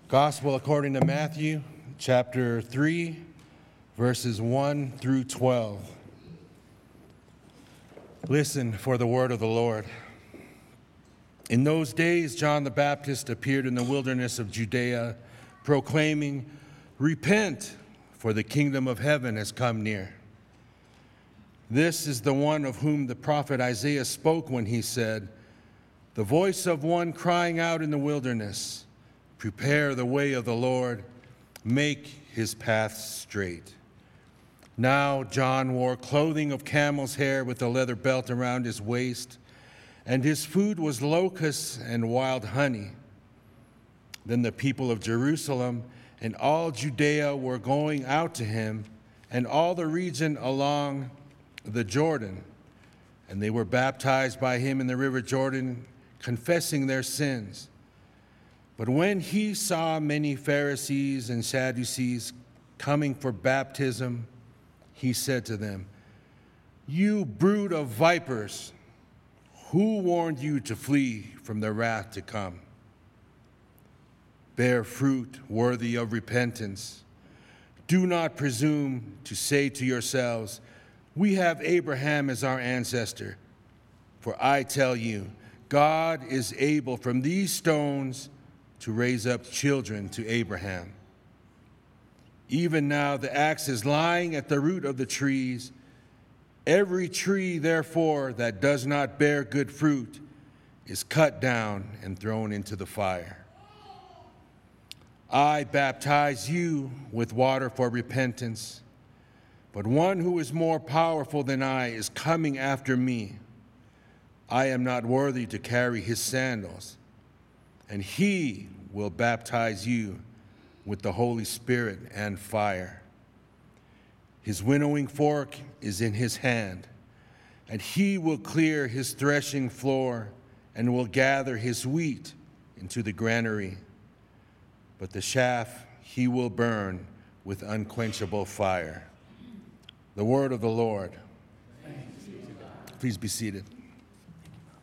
Gospel according to Matthew, chapter 3, verses 1 through 12. Listen for the word of the Lord. In those days, John the Baptist appeared in the wilderness of Judea, proclaiming, "Repent, for the kingdom of heaven has come near." This is the one of whom the prophet Isaiah spoke when he said, "The voice of one crying out in the wilderness, prepare the way of the Lord, make his paths straight." Now John wore clothing of camel's hair with a leather belt around his waist, and his food was locusts and wild honey. Then the people of Jerusalem and all Judea were going out to him, and all the region along the Jordan, and they were baptized by him in the river Jordan, confessing their sins. But when he saw many Pharisees and Sadducees coming for baptism, he said to them, "You brood of vipers, who warned you to flee from the wrath to come? Bear fruit worthy of repentance. Do not presume to say to yourselves, 'We have Abraham as our ancestor.' For I tell you, God is able from these stones to raise up children to Abraham. Even now the axe is lying at the root of the trees. Every tree, therefore, that does not bear good fruit is cut down and thrown into the fire. I baptize you with water for repentance, but one who is more powerful than I is coming after me. I am not worthy to carry his sandals, and he will baptize you with the Holy Spirit and fire. His winnowing fork is in his hand, and he will clear his threshing floor and will gather his wheat into the granary. But the chaff he will burn with unquenchable fire." The word of the Lord. Please be seated.